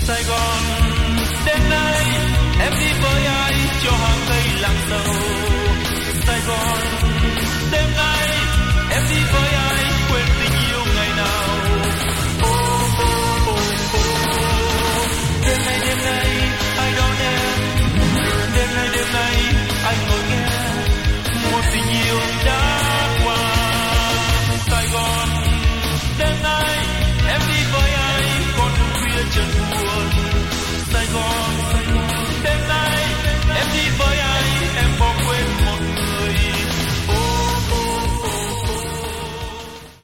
Sài Gòn đêm nay em đi với ai cho hàng cây lặng sâu. Sài Gòn